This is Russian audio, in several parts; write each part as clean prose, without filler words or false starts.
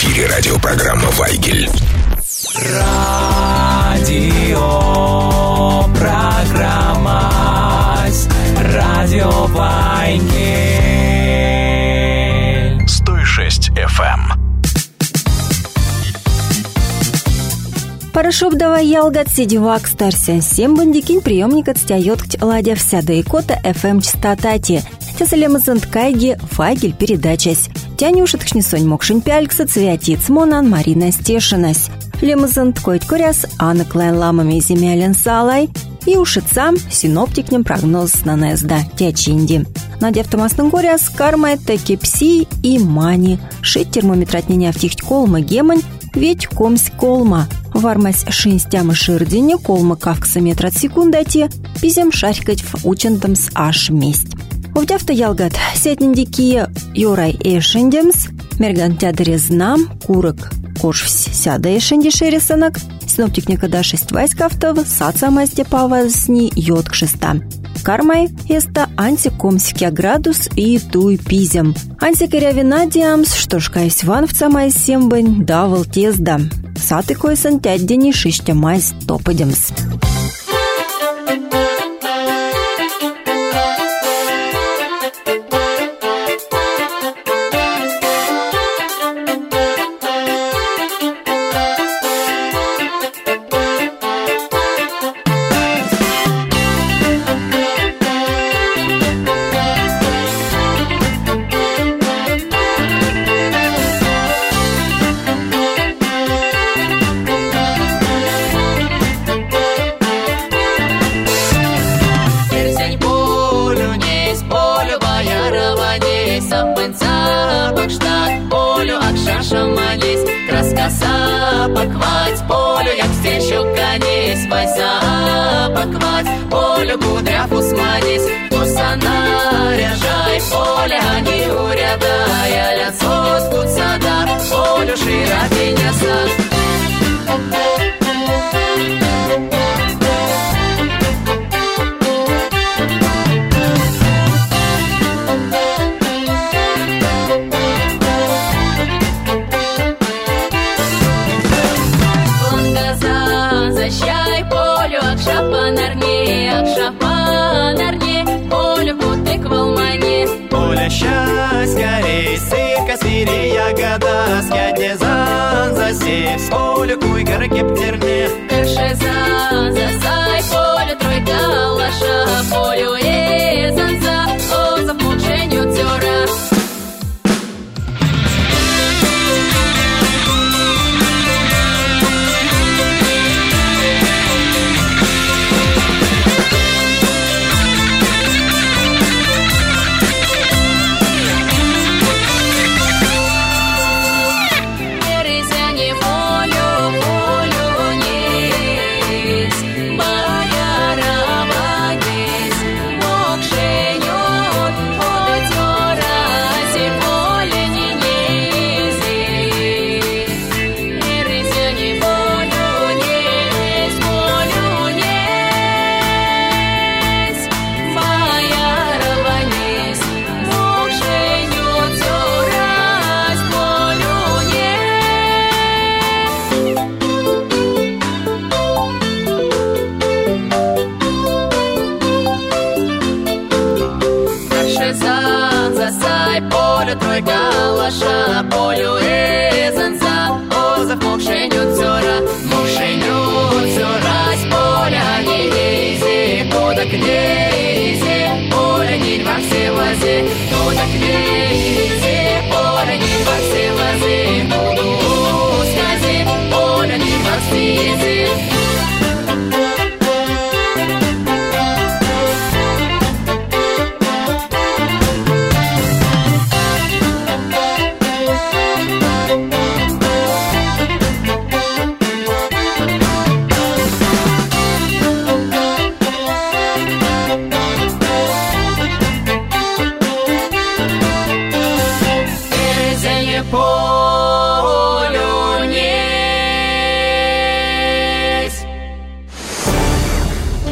эфире радиопрограмма «Вайгель». Радиопрограмма «Радио Вайгель». 106 FM. Парашуб давай ялгат сидивак старся. Сем бандикин приемник отстаёт ладя вся да икота FM частотати. Тесалемазант кайги Вайгель передачась. Тянюшет кшнисонь мокшин пялькса цвятиц монан Марина Стешинась. Лемазант койт коряс Анна Клайн ламами земялен салай. И ушицам синоптикнем прогноз на незда тячинди. Надя автомасным горяс карма это кепси и мани. Шить термометратня в тихть колма гемань. Ведь комсь колма. Вармась шинстям и ширдине колма кавкса метрат секундати. Пизем шарькать в учентам с аж месть. Увдявта ялгат сетниндики юрай эшендемс. Мерган тядрезнам курок кошвсь сяда эшенди шересанак. Синоптик никогда 6 вайскавтов сацамасте павазни йод к 6. Кармай еста антикомсикя градус и туй пизем. Антикорявинадиамс, что шкайсь ванвца май сембань давал тезда. Саты койсан тяддени шиштя май стопадемс. Поквать полю, як встречу конец, вайса поквать полю, кудряв усманись, курсана ряжай поле, они уряда, я лицо скут сада, полю широкиня сад. Счастья, рейсы, косири, ягода, скядезан, засев, с полю, куйгар, кептерне. Першезан, засай, полю, тройка, лаша, полю, эзанза, о, за получению тёра. Лаша, полю, эзанза, озав, мокшеню, цёра, с поля, не лези, куда к лези, поля, не во все лази, куда к лези, поля, не во все лази, буду скази, поля, не во все ези.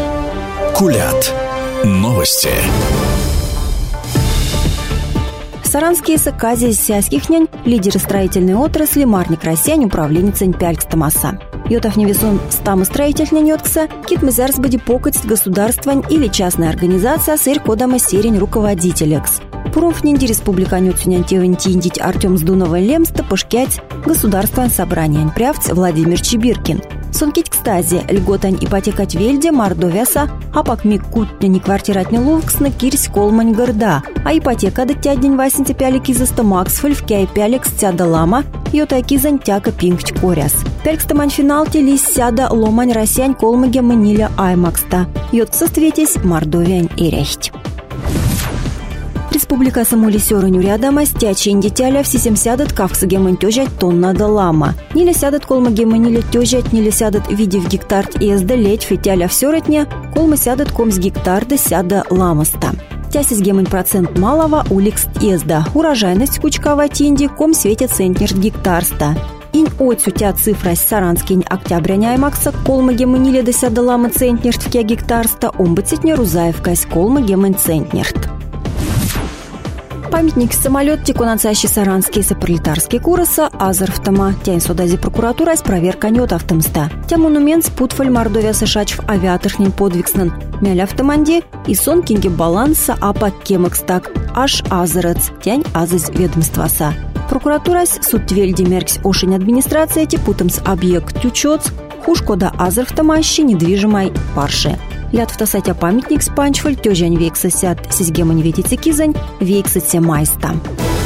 Кулят. Новости. Саранские сакази сяських нянь, лидеры строительной отрасли, Марник Россиянь, управленница Пялькстамаса. Йотов невесон стамостроительный неткса, кит мизарс боди покать государствань или частная организация сыр кодама серень руководителекс. Пуровнинди республиканют нянтевентиндить Артем Сдунова Лемста пошкять государственное собрание прявц Владимир Чебиркин. Сонкить кстази, льготань ипотекать вельде Мордовяса, а пак миг кутня не квартиратня ловксна кирсь колмань горда, а ипотека даття день васенти пялики за стомаксфоль в кяй пялик стяда лама, йота кизань тяка пингч коряс. Пялькстамань финал телись сяда ломань Россиянь колмаге маниля аймакста, йот состветись Мордовиань и рехть. Республика самолисёрыню рядама стячень детяля в сисем сядат кавксагемын тёжать тонна да лама. Ниле сядат колмагемын ниле тёжать, ниле сядат виде в гектар езда лечь фитяля всёротня, колма сядат комс гектар да сяда ламаста. Тясис гемын процент малого уликст езда. Урожайность кучкава тинди ком светит центнер гектарста. Инь отсютя цифра саранскинь октябряня аймакса колмагемын ниле да сяда лама центнерт в кя гектарста омбыцетня рузаевкась колмагемын центнерт. Памятник самолет текунацащий саранские сопролетарские кураса Азарфтама. Тянь судази прокуратура с проверка нёт автомста. Тя монумент спутфаль Мордовия сышачв авиаторхнин подвигснан. Мяля автоманди и сон кинги баланса апа кемакстак. Аж азарец. Тянь азыз ведомстваса. Прокуратурась суд твельди меркс ошень администрация типутамс объект тючоц. Хушкода Азарфтамащи недвижимой парши. Лят в тасатя памятник спанчфаль тёжань векса сят сизгемань ветицы кизань векса се майста.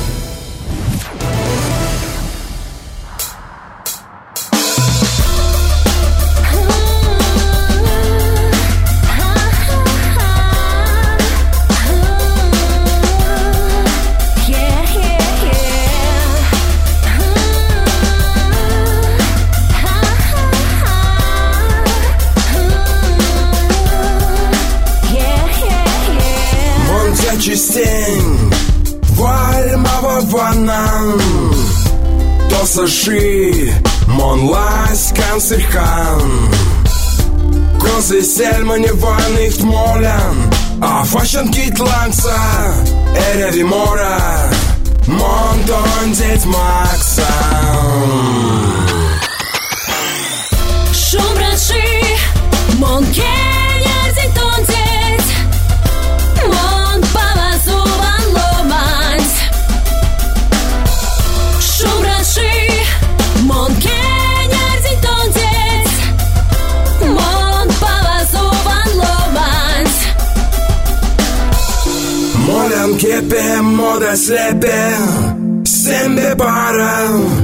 Частень вальмава ванан Тосаши монлась канцерхан Козы сельмани ванных молян А фашан китланца Эреви мора Монтон деть Максан Шумраши Монке Кепе мода слепе Сембе пара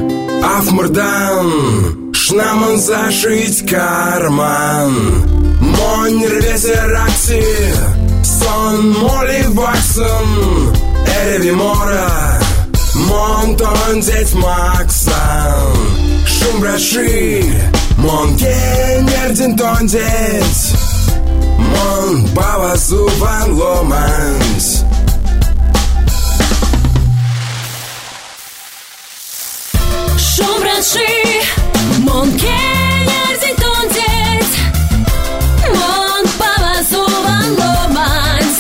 Афмурдан Шнаман зашить карман Монь рвесе ракси Сон моли ваксон Эреви мора Монтон деть Максан Шумбраши Мон кенердин тон деть Мон бава зубан ломанс Шумраши, мон кенердин тон деть Мон бава зубан ломанс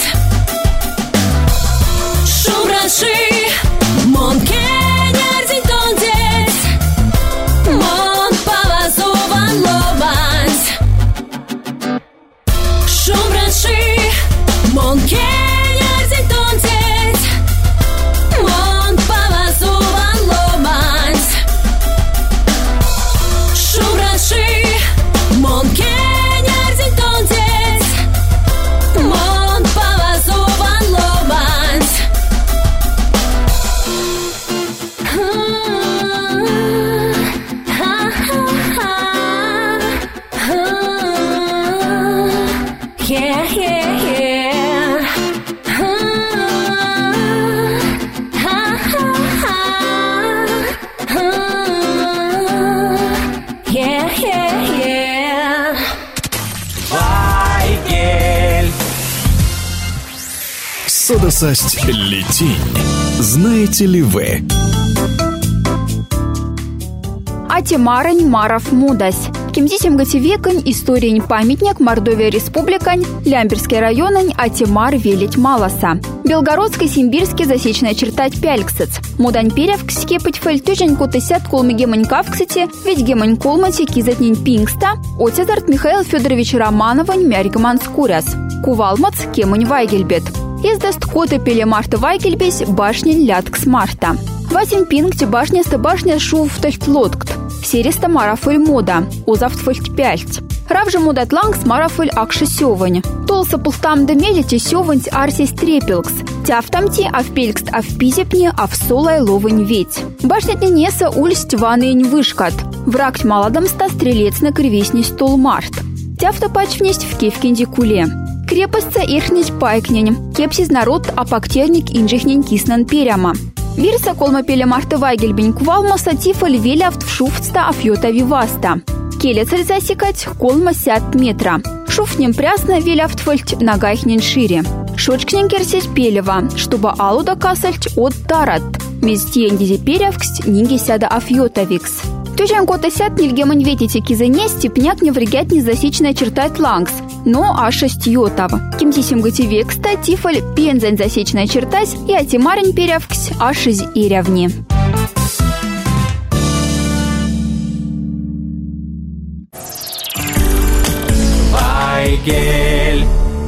Шумраши, мон кенердин тон деть Мон бава зубан ломанс Шумраши, мон кенердин тон деть Мон бава зубан ломанс Шумраши, мон кенердин тон деть Мон бава зубан ломанс Yeah, yeah, yeah. Yeah, yeah, yeah. Вайгель. Содосасть летень. Знаете ли вы? Атимарань маров мудась. Кимзисим гативекань история памятник Мордовия республикань, Лямберский районань Атимар велить маласа. Белгородский Симбирский засечная чертать пяльксец. Мудань перевкс кепать фельтюжень кутысят колмы гемонька кстати, ведь гемонь колмати кизатнень пингста, отязарт Михаил Федорович Романовань мяргман скуряс. Кувалмац кемонь вайгельбет. Издаст коты пеле марта вайгельбесь башнень ляткс марта. Васин пингти башня-ста башня шуфтальт лоткт. Сереста марафыль мода, озавтфальт пяльт. Равже мудат лангс марафыль акши сёвань. Толса пултам да медите сёвань арсис трепелкс. Тяфтамти авпелькст авпизепни авсолай ловань ведь. Башнятня неса ульсть ванынь вышкат. Врагть маладамста стрелец на кривесней стол март. Тяфта пачвнесть в кевкинди куле. Крепостца ирхнить пайкнень. Кепсис народ апактерник инжихнень киснан перяма. Вирса колма пеле марта вайгельбень кувалмаса тифаль велявт в шуфтста афьота виваста. Келецель засекать колма 70 метра. Шуфнем прясно велявт фольть нагайхнен шире. Шочкнен керсеть пелева, чтобы алуда касальть от тарат. Мезтиен дизи перявксть нинги сяда афьота викс. Тюжан кота сяд нильгемань ветите кизене степняк не врегят не засечная чертать лангс. Но А6 йотав. Кимтисим гативекста тифаль пензань засечная чертась и атимарень перявксь А6 и рявни. Вайгель.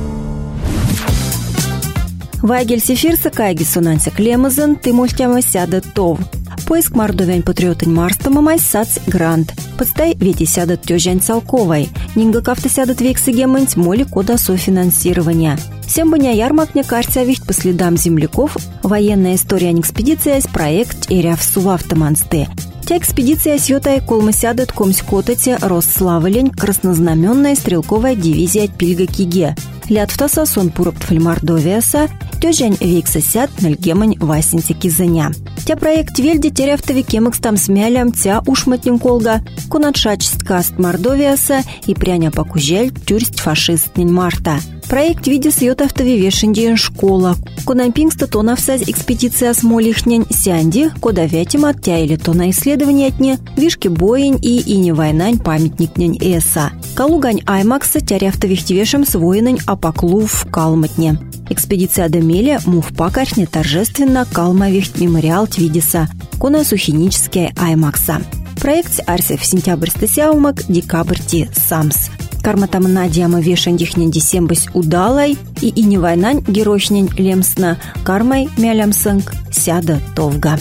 Вайгель сефирса кайги сунанся клемазан, ты мультяма сяда тов. Поиск мордовянь патриотань марста мамай сац грант. Подстай вети сядат тёжань целковой. Нинга кафта сядат вексы геманць моли кода софинансирования. Всем баня ярмакня карця вихт по следам земляков. Военная история экспедиция с проект эряв сувавтамансты. Тя экспедиция сьотай колма сядат комсь котате Ростславлень краснознаменная стрелковая дивизия Пильга Киге. Лятвтаса сон пуроптфаль Мордовияса, тёжань векса сяд нальгемань васинти кизаня. Тя проект вельди терявтови кемекс там смялям тя ушматнин колга, кунатшачест каст Мордовияса и пряня покужель тюрсть фашистнин марта. Проект видис йотавтови вешендиен школа. Кунампингста тонавсаз экспедиция с молихнень сянди, кода вятима тя или тона исследования тне, вишки боень и ини вайнань памятникнень эса. Калугань аймакса тярявтових тивешем своинень апаклув калматне. Экспедиция Демеля мувпакарьне торжественно калмавихт мемориал твидиса, кона сухиническая аймакса. Проект арсев сентябрьста сяумак декабрьти самс. Карматамна диама вешендихнен десембась удалай и ини вайнань геройшнень лемсна кармай мялямсынг сяда товга.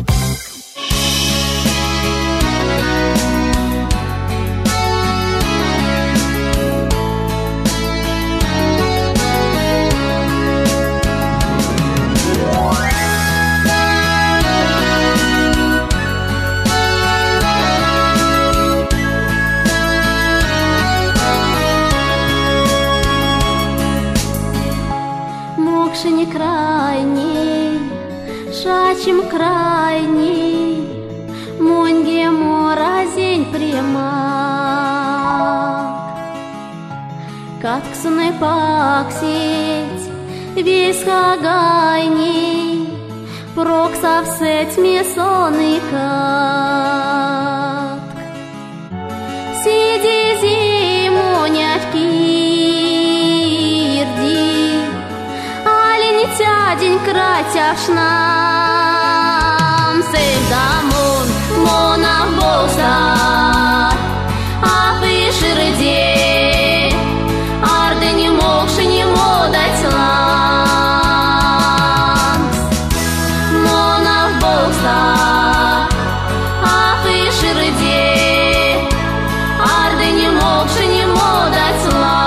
Шачим крайний, моньге моразень прямак. Катксуны паксить, весь хагайний, проксав сеть месоный катк. Сиди зиму нявкирди, тядень кратявшнам Сейдамун монах болса Ах и ширде Арды не могши не модать ланс Монах болса Ах и ширде Арды не могши не модать ланс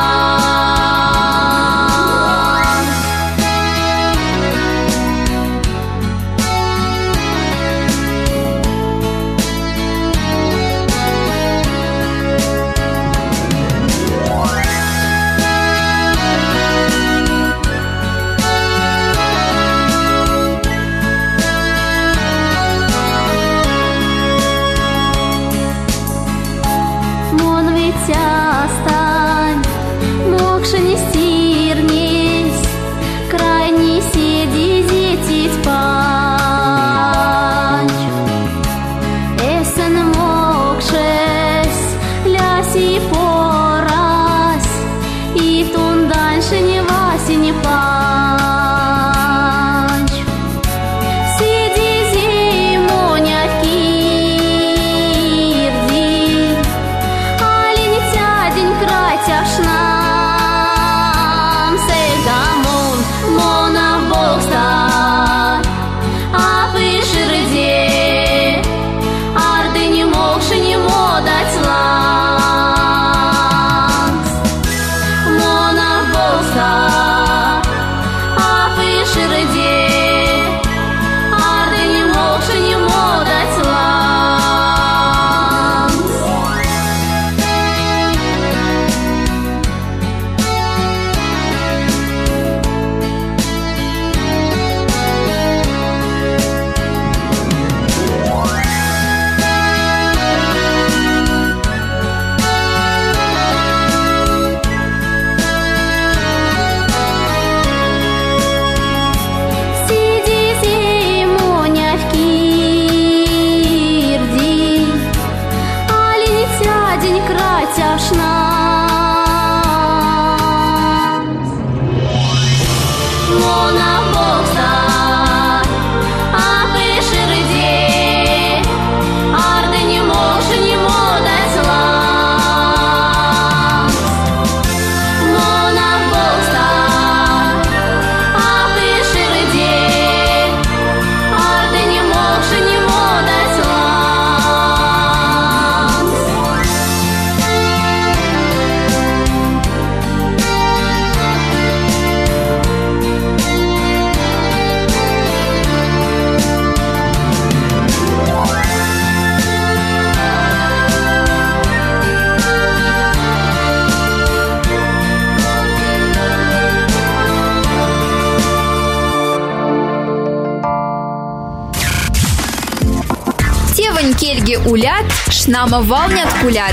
Шувань кельги улят, шнама волнят кулят.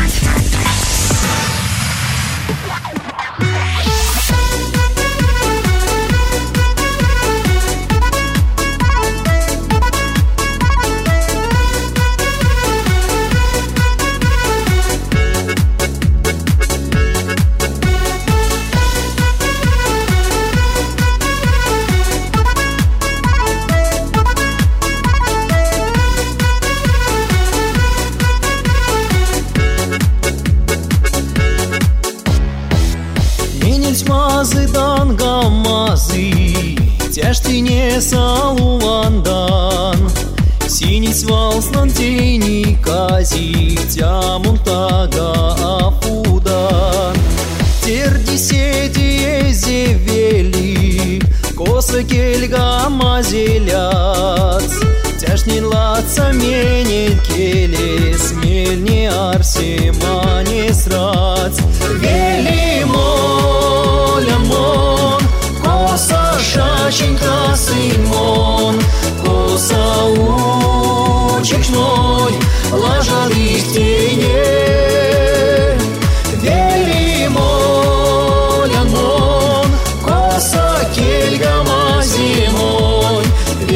Мазыдан гаммазы, тяжтине салувандан, синий свалслан тени казик, тямунтага афудан. Терди сети зевели, коса кельга мазеляц, тяжнин лаца менен келе, смельне арсема не срац. Велимон, коса шаченька сымон, коса учик мой, ложа листине. Велимон, коса кельга мазимон,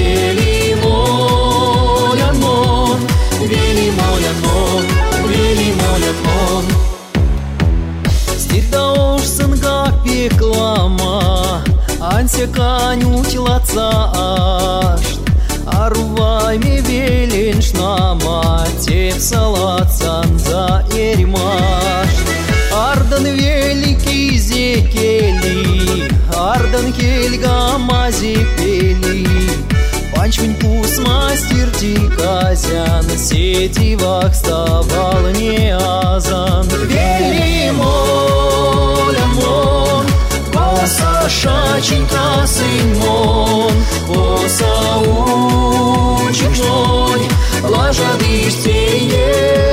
велимон, велимон, велимон. Стирда уж сынга пеклама, ансе канють лацашт, арвайме велен шнама, теп салацан за эрмаш. Ардан великий зекели, ардан кельга мазепели, панчмень пус мастер тиказян, сетивах ставал не азан. Велимон, коса шаченька сымон, коса учик мой, ложа листине.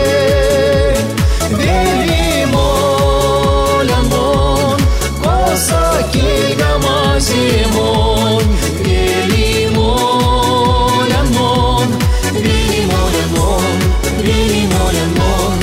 Велимон, коса кельга мазимон, велимон, велимон, велимон.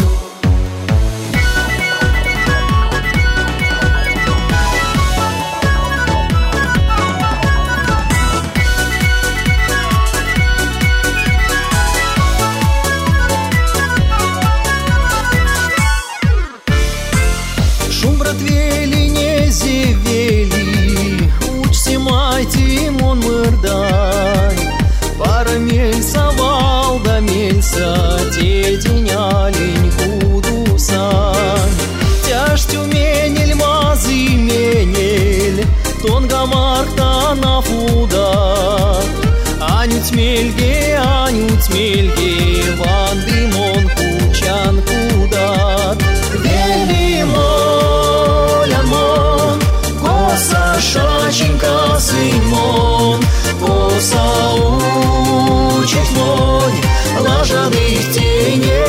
Анють мельге, вандымон кучан кудат. Велимон, коса шаченька сымон, коса учик мой, ложа листине.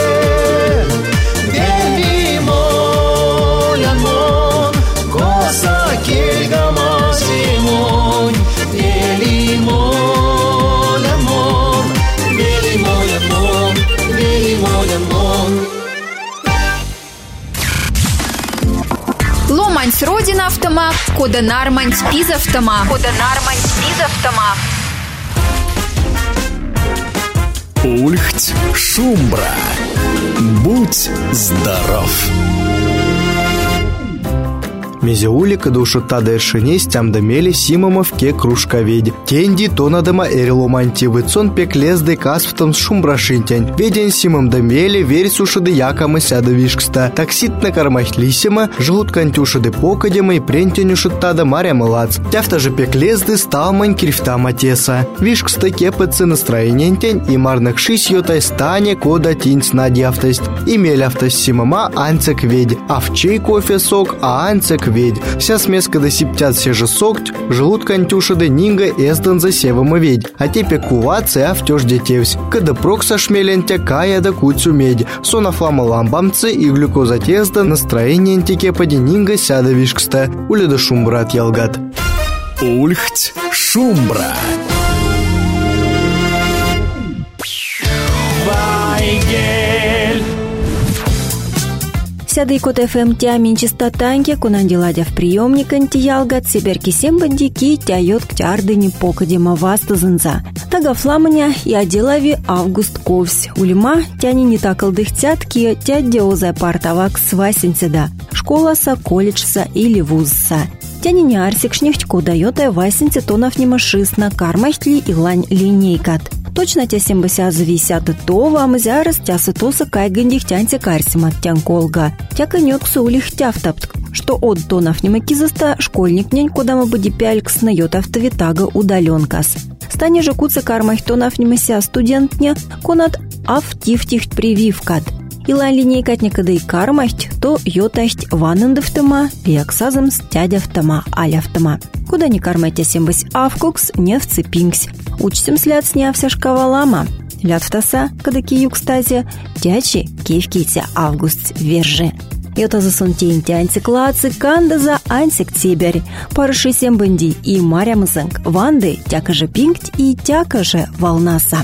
Велимон, коса кельга мазимон, велимон. Ломансь родина автома, кода нармань спиз автома. Ульхть Шумбра. Будь здоров. Мезеулика душута дершине стям дамели симомовке кружковеди. Тенди тонадама эриломанти выцон пеклезды касфтом шумбрашинтянь. Веден симом дамели верь сушады якамы сяда вишкста. Таксит на кармах лисима, жгут кантюшады покадема и прентянюшутада маря малац. Тяфта же пеклезды сталмань крифта матеса. Вишкста кепыцы настроение тянь и марных шись йотай стане кода тинь снадьявтость. Имель автость симома анцек ведь. Овчей кофе сок, а анцек ведь. Вся смеска да сиптят се же сокть, желудка антюша да нинга эздан за севама ведь. А тепе куваться автёж детевсь. Когда прокса шмелентя кая да куцю медь. Сона флама ламбамцы и глюкоза тезда настроение антике поди нинга сяда вишкста. Уля да шумбра от ялгат. Ульхть Шумбра. Вся Дейкота ФМ тямин частотаньке, кунанди ладя в приемникан тиялгат, себерки сембандики тяет к тярдыни покадема васта зынза. Тага фламаня и оделави август ковсь. Улима тяни не такал дыхтятки, тядь деозая партавак свасенседа. Школаса, колледжса или вузса. Тяни не арсик шнихтьку дает васенце тонов немашисна, кармахтли и лань линейкат. Точно тя сембася зависят то вам зараз тясы тоса кайгандих тяньте карсима тянколга. Тя конек сулих тяфтапт, что от тонов немакизаста школьник нянь кодама буди пялькс найот автовитага удаленкас. Стане же куца кармах тонов немася студентня конат автифтихт прививкат. Илайн линейкат некада и кармахть, то йотахть ванандавтама, виаксазам стядявтама, алявтама. Куда не кармайте сембась авкукс, не вцепинкс. Учтем слят снявся шкавалама. Лят втаса, когда киюк стазе, тячи киевките август вержи. Это засунтень тяньциклацы, кандаза ансик циберь. Парыши сембанди и марямзанг, ванды, тяка же пинкть и тяка же волнаса.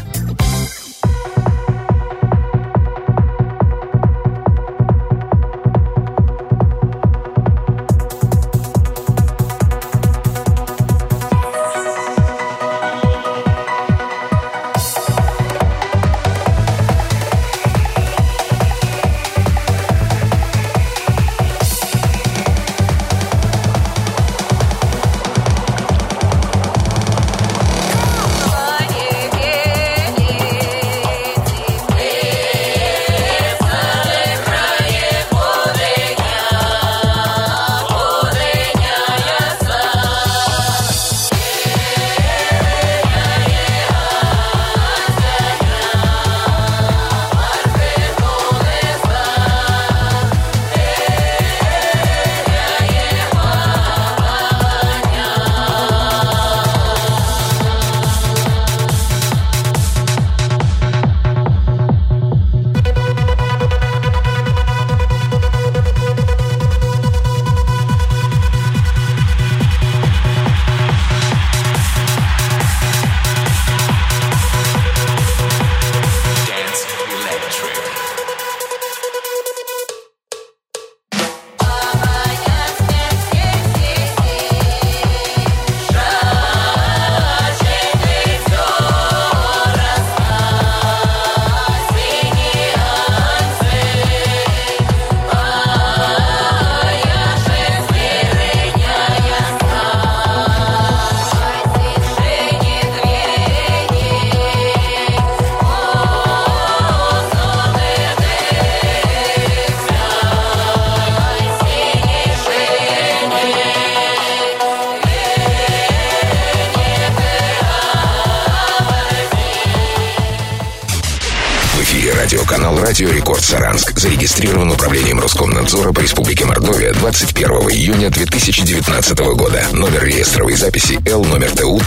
Радиоканал «Радио Рекорд Саранск» зарегистрирован управлением Роскомнадзора по Республике Мордовия 21 июня 2019 года. Номер реестровой записи Л номер ТУ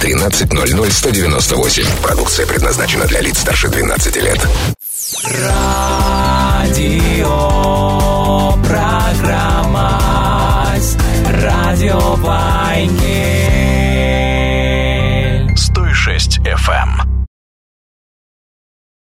1300198. Продукция предназначена для лиц старше 12 лет. Радио